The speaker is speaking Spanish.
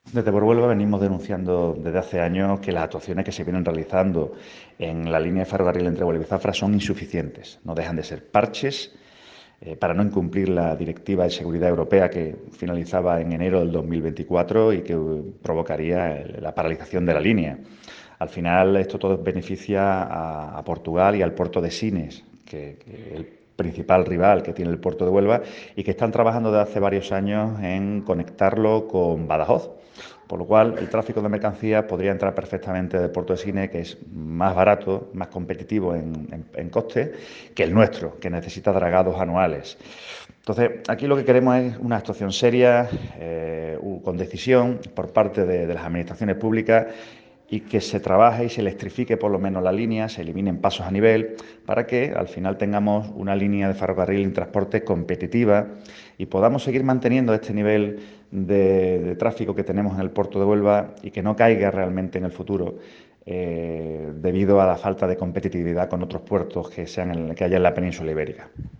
Desde Por Huelva venimos denunciando desde hace años que las actuaciones que se vienen realizando en la línea de ferrocarril entre Huelva y Zafra son insuficientes. No dejan de ser parches para no incumplir la Directiva de Seguridad Europea que finalizaba en enero del 2024 y que provocaría la paralización de la línea. Al final, esto todo beneficia a Portugal y al puerto de Sines, que el principal rival que tiene el puerto de Huelva y que están trabajando desde hace varios años en conectarlo con Badajoz. Por lo cual, el tráfico de mercancías podría entrar perfectamente del puerto de Sines, que es más barato, más competitivo en coste, que el nuestro, que necesita dragados anuales. Entonces, aquí lo que queremos es una actuación seria, con decisión por parte de las administraciones públicas y que se trabaje y se electrifique por lo menos la línea, se eliminen pasos a nivel, para que al final tengamos una línea de ferrocarril en transporte competitiva y podamos seguir manteniendo este nivel de tráfico que tenemos en el puerto de Huelva y que no caiga realmente en el futuro debido a la falta de competitividad con otros puertos que haya en la península ibérica.